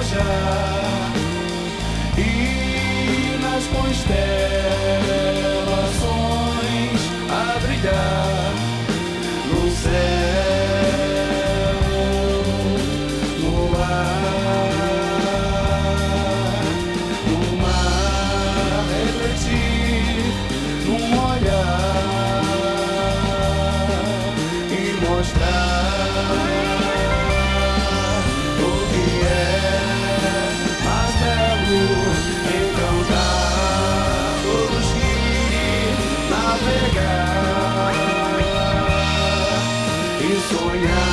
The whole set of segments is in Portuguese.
viajar e nas constelações a brilhar no céu, no ar, no mar, refletir num olhar e mostrar o que é mais belo, encantar todos que navegar e sonhar.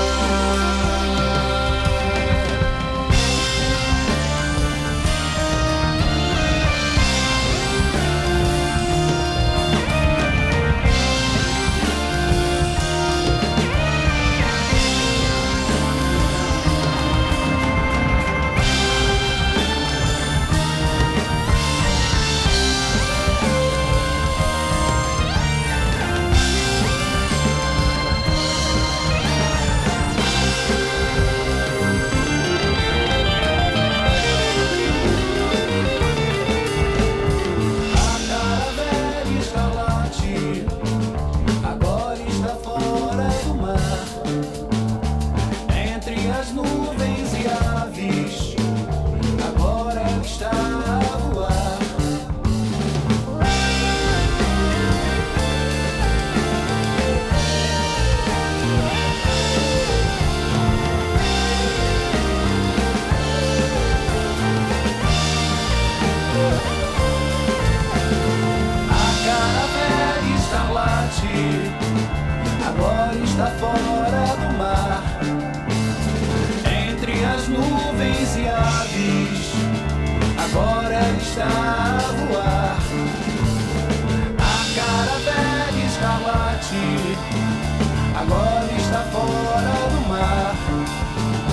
As nuvens e aves, agora está a voar. A caravela está a latir, agora está fora do mar. As nuvens e aves, agora está a voar. A caravela está a latir, agora está fora do mar.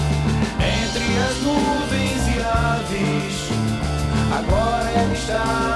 Entre as nuvens e aves, agora ela está